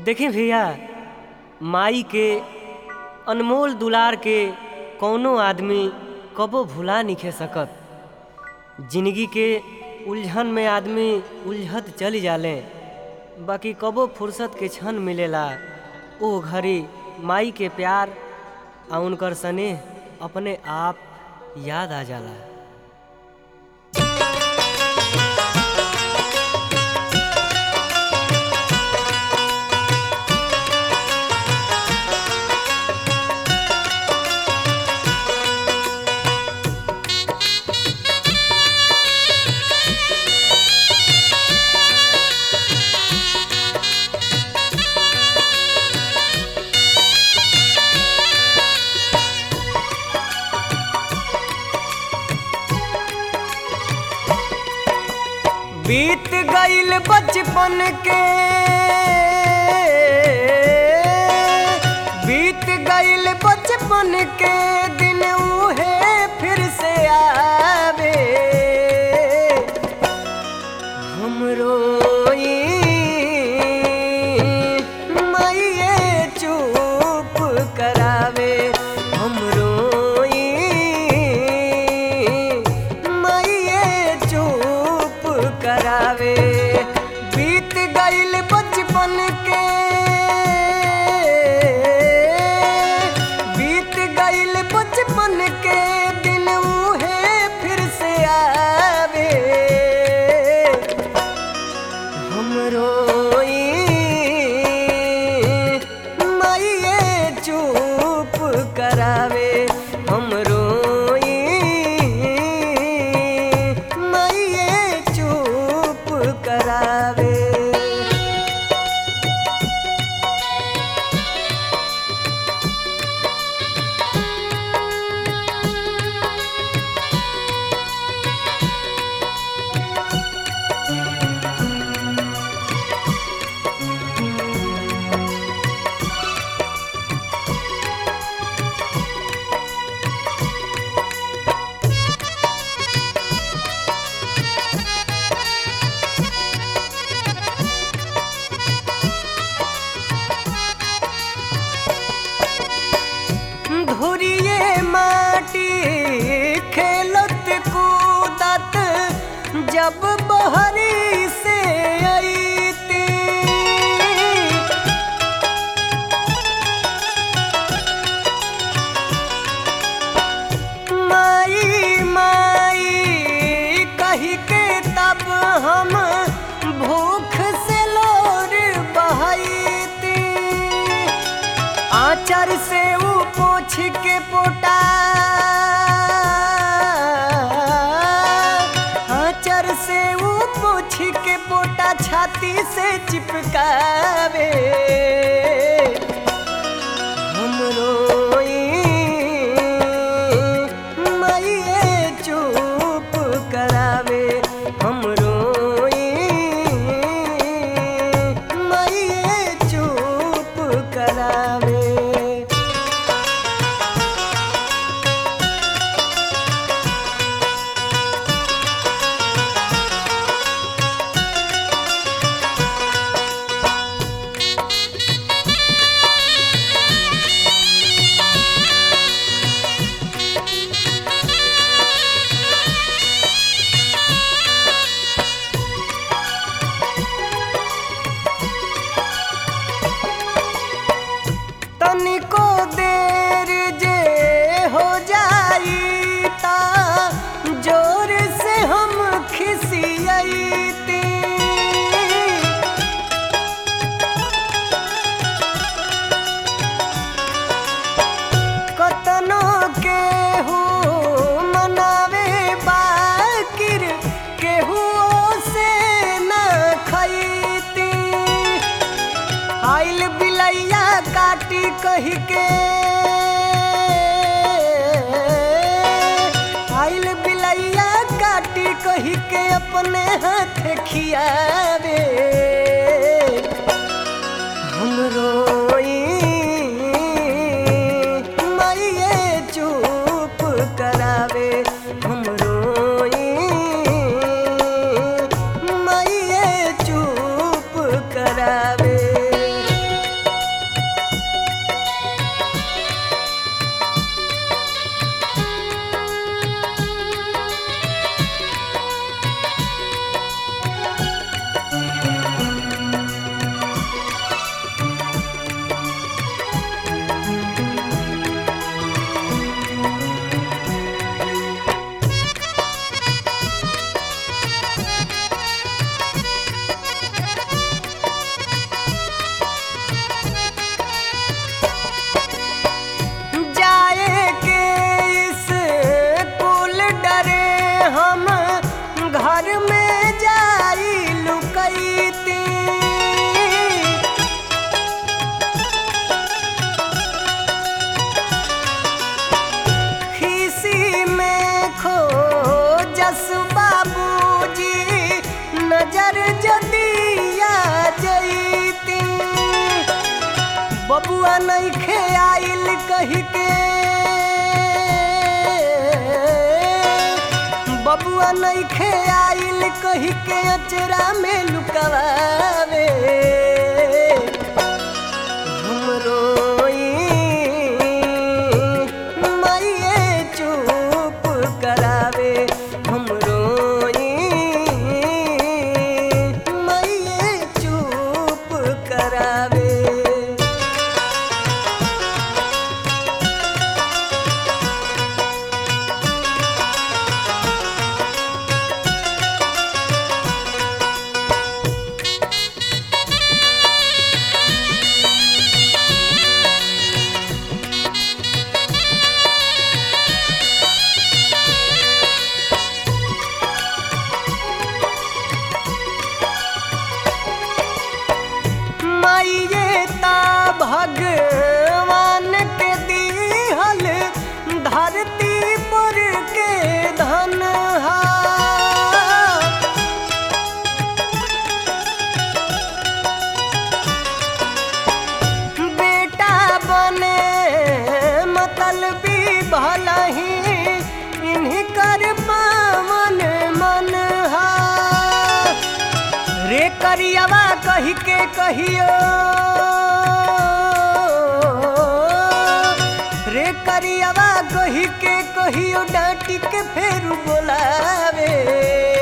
देखें भैया, माई के अनमोल दुलार के कौनो आदमी कबो भुला नइखे सकत। जिंदगी के उलझन में आदमी उलझत चली जाले, बाकी कबो फुर्सत के क्षण मिलेला ओ घड़ी माई के प्यार आ उनकर स्नेह अपने आप याद आ जाला। बीत गईल बचपन के, बीत गईल बचपन के दिन उहे फिर से आवे। हम रोई माईए चुप करावे, हम रोई माईए चुप करावे। बीत गईल बचपन के, बीत गईल बचपन के दिन उहे फिर से आवे। हम रोई माईए चुप करावे, हम रोई माईए चुप करावे। धुरिये माटी खेलत कूदत जब बहरी से आईती। माई माई कही के तब हम भूख से लोर बहाईती। आचर से पोछ के पोटा, आचर से वो पोछ के पोटा छाती से चिपकावे। हम रोई माईए चुप करावे, हम रोई माईए चुप करावे। तनिको देर जे हो जाई ता जोर से हम खिसियाईती। कतनो केहू मनावे बाकिर केहू से ना खईती। आइल बिलैया काटी कही के, आइल बिलैया काटी कही के अपने हाथ खियावे। हम रोई माईए चुप करावे, हम रोई माईए चुप करावे। बबुआ नइखे आइल कही के बबुआ नइखे आइल कही के अचरा में लुकावे हम रोई माइये चुप करावे हम रोई माइये चुप करावे। माइये ता भगवान के दिहल धरती पर के धन हा बेटा बने मतलबी भलही इन्हीं कर पावन मन हा रे करियवा कही के कहियो रे करियवा कही के कहियो डांटी के फेर बोलावे।